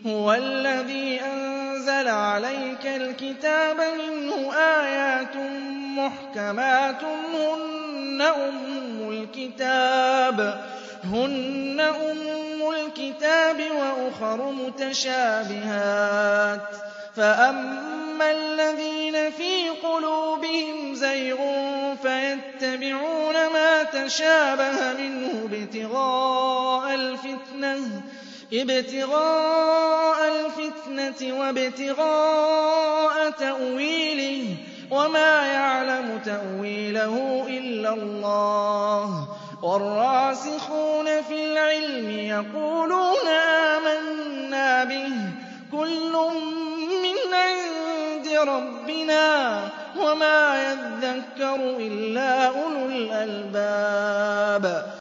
هُوَ الَّذِي أَنزَلَ عَلَيْكَ الْكِتَابَ مِنْهُ آيَاتٌ مُّحْكَمَاتٌ هُنَّ أُمُّ الْكِتَابِ وَأُخَرُ مُتَشَابِهَاتٌ ۖ فَأَمَّا الَّذِينَ فِي قُلُوبِهِمْ زَيْغٌ فَيَتَّبِعُونَ مَا تَشَابَهَ مِنْهُ ابْتِغَاءَ الْفِتْنَةِ وَابْتِغَاءَ تَأْوِيلِهِ ۗ وَمَا يَعْلَمُ تَأْوِيلَهُ إِلَّا اللَّهُ ۗ وَالرَّاسِخُونَ فِي الْعِلْمِ يَقُولُونَ آمَنَّا بِهِ كُلٌّ مِّنْ عِندِ رَبِّنَا ۗ وَمَا يَذَّكَّرُ إِلَّا أُولُو الْأَلْبَابِ